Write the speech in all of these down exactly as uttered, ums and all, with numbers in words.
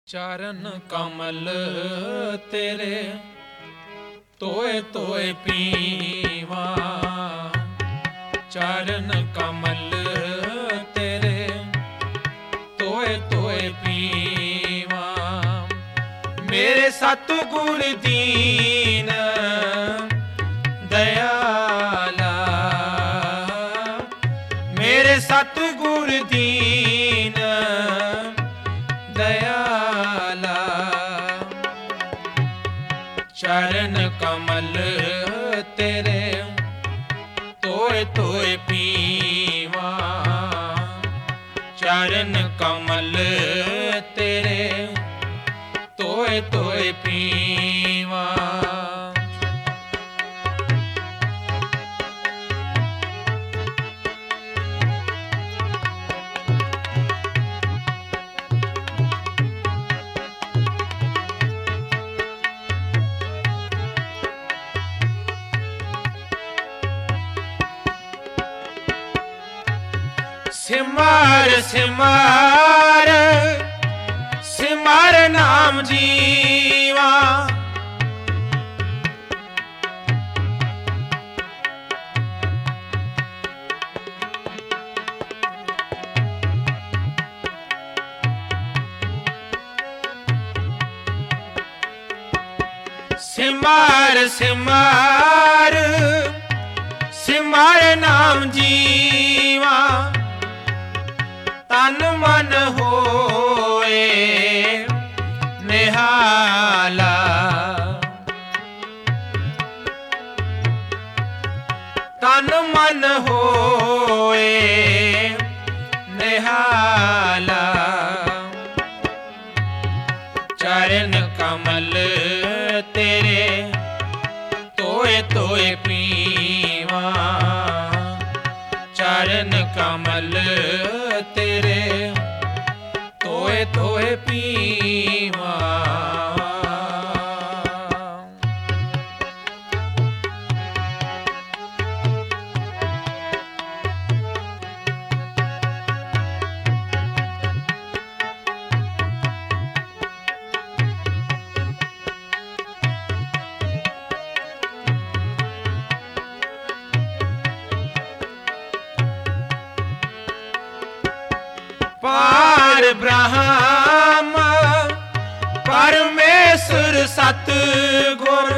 ਚਰਨ ਕਮਲ ਤੇਰੇ ਤੋਏ ਤੋਏ ਪੀਵਾ, ਚਰਨ ਕਮਲ ਤੇਰੇ ਤੋਏ ਤੋਏ ਪੀਵਾ। ਮੇਰੇ ਸਤਿਗੁਰ ਦੀਨ ਦਇਆਲਾ, ਮੇਰੇ ਸਤਿਗੁਰ ਦੀਨ ਦਇਆਲਾ। ਚਰਨ ਕਮਲ ਤੇਰੇ ਤੋਏ ਤੋਏ ਪੀਵਾ, ਚਰਨ ਕਮਲ ਤੇਰੇ ਤੋਏ ਤੋਏ ਪੀਵਾ। ਸਿਮਰ ਸਿਮਰ ਸਿਮਰ ਨਾਮ ਜੀਵਾ, ਸਿਮਰ ਸਿਮਰ ਸਿਮਰ ਨਾਮ ਜੀਵਾ। ਤਨ ਮਨ ਹੋਏ ਨਿਹਾਲਾ, ਤਨ ਮਨ ਹੋਏ ਨਿਹਾਲਾ। ਚਰਨ ਕਮਲ ਤੇਰੇ ਤੋਏ ਤੋਏ ਪੀਵਾ, ਚਰਨ ਕਮਲ ਤੇਰੇ ਤੋਏ ਤੋਏ ਪੀਵਾ। ਪਾਰ ਬ੍ਰਹਮ ਪਰਮੇਸ਼ਰ ਸਤਿਗੁਰ,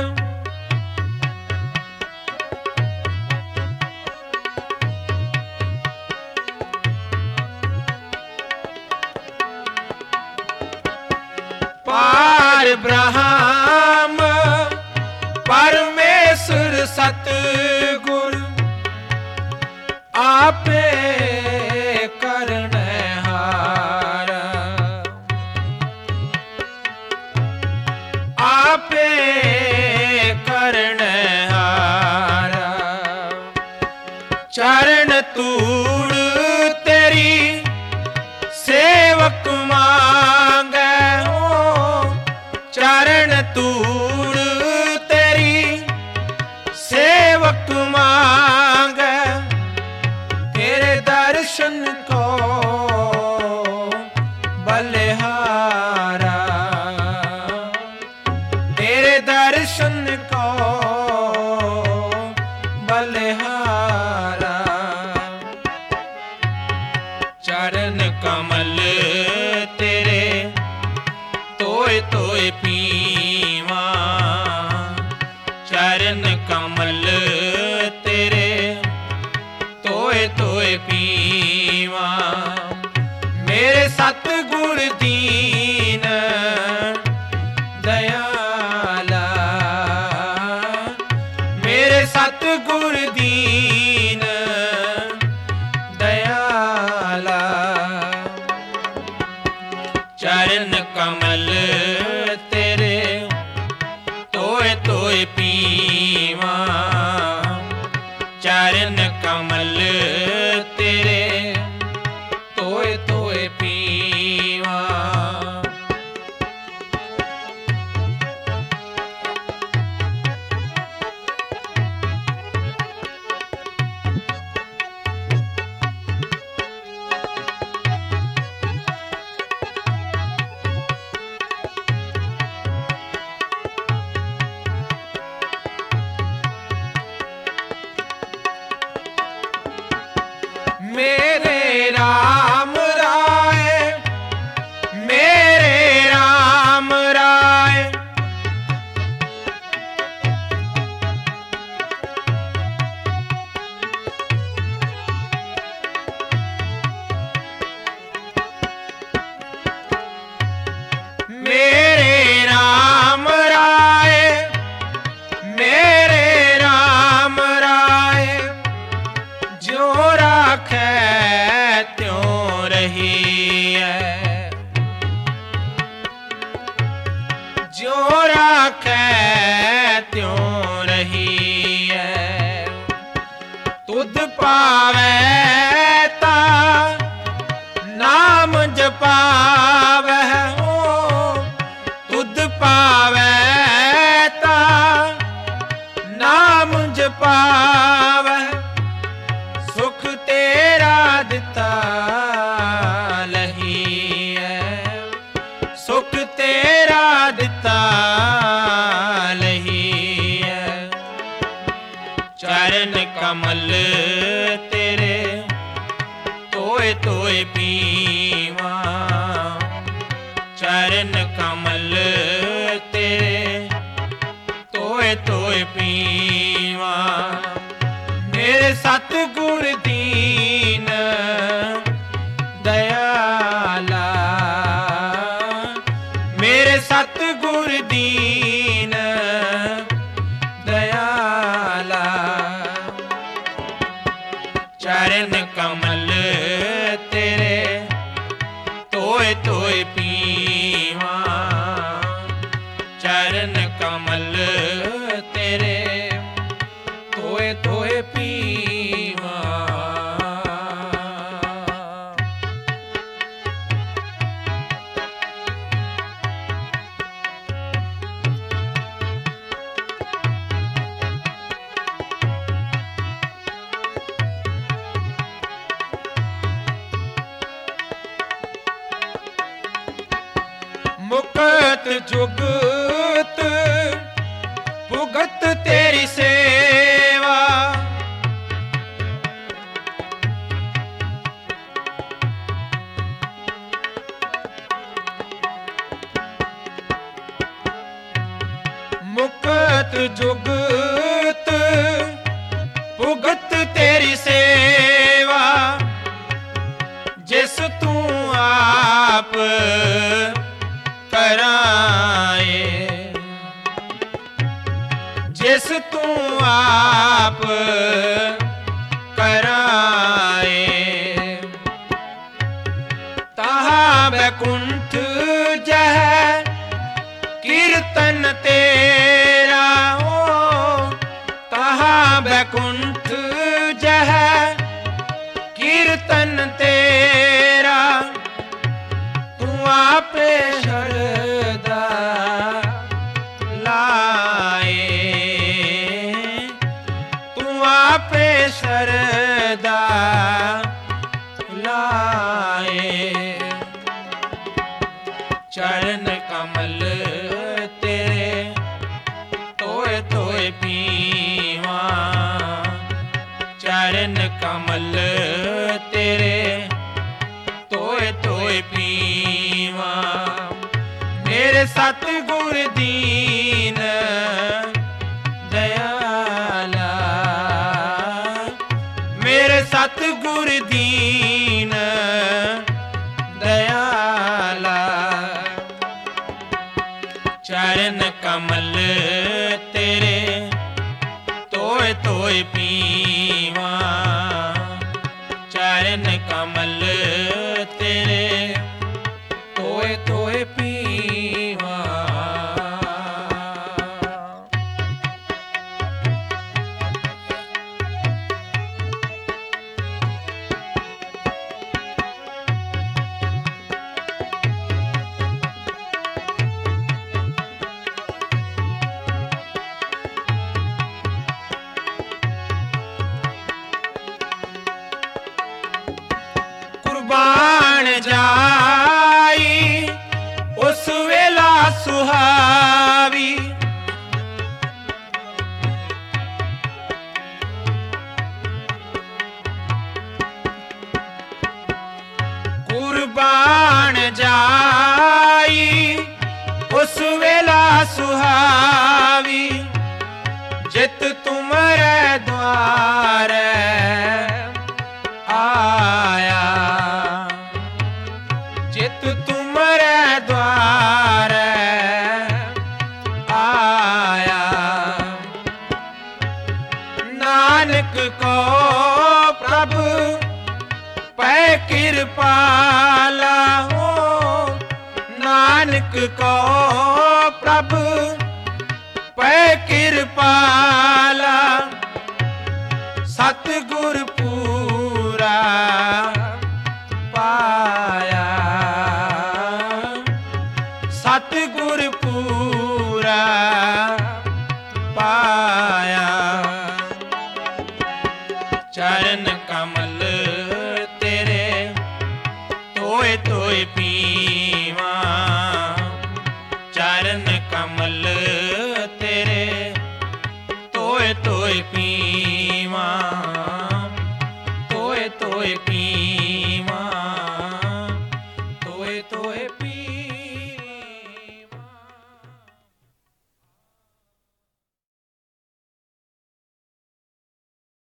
ਪਾਰ ਬ੍ਰਹਮ ਪਰਮੇਸ਼ਰ ਸਤਿਗੁਰ। ਆਪੇ ਕਰਨ ਆਪੇ ਕਰਨ ਹਾਰਾ। ਚਰਨ ਧੂੜ ਤੇਰੀ ਸੇਵਕ ਮੰਗੈ ਹੋ, ਚਰਨ ਧੂੜ ਤੇਰੀ ਸੇਵਕ ਮੰਗੈ। ਤੇਰੇ ਦਰਸ਼ਨ ਕੋ ਬਲਿਹਾਰਾ, तेरे दर्शन को बलिहारा। चरण कमल तेरे तोए तोए पीवा, चरण कमल तेरे तोए तोए पीवा। मेरे सतगुर दीन दयाला, मेरे सतगुर दीन दयाला। चरण कमल तेरे तोए तोए पीवा, चरण कमल तेरे तोए तोए पीवा। ज्यों राखै त्यों रहीए। तुध पावै ता नाम जपावै हो, तुध पावै ता नाम जपावै। सुख तेरा दिता लहीए, सुख तेरा दिता लहीए। चरण कमल तेरे तोए तोए पीवा, चरण कमल तेरे तोए तोए पीवा। मेरे सतगुर दीन दयाला, मेरे सतगुर दीन दयाला। चरण कमल तेरे तोए तोए पीवा, चरण कमल तेरे तोए तोए पीवा। मुकत जुगत भुगत तेरी सेवा, मुकत जुगत भुगत तेरी सेवा। जिस तू आप कराए, जिस तू आप कराए। तहा बैकुंठ जह कीर्तन तेरा हो, तहा बैकुंठ जह कीर्तन तेरा। तू आपे शरदा लाए, तू आपे शरदा लाए। चरण कमल तेरे तोए तोए पीवा, चरण कमल तेरे तोए तोए पीवा। मेरे सतगुर दीन दयाला, मेरे सतगुर दीन दयाला। चरण कमल तेरे तोए तोए पीवा, चरण कमल तेरे तोए तोए पीवा। कुर्बान जाई उस वेला सुहावी, कुर्बान जाई उस वेला सुहावी। जित तुमरे द्वार आया, जित तुमरे द्वार आया। नानक को प्रभु पै कृपाला हो, नानक को प्रभु ਪ੍ਰਭ ਪੈ ਕਿਰਪਾਲਾ ਸਤਿਗੁਰ ਪੂਰਾ ਪਾਇਆ ਸਤਿਗੁਰ ਪੂਰਾ ਪਾਇਆ ਚਰਨ ਕਮਲ ਤੇਰੇ ਤੋਏ ਤੋਏ ਪੀਵਾ ਚਰਨ ਕਮਲ ਤੇਰੇ ਤੋਏ ਤੋਏ ਪੀਵਾ ਤੋਏ ਤੋਏ ਪੀਵਾ ਤੋਏ ਤੋਏ ਪੀ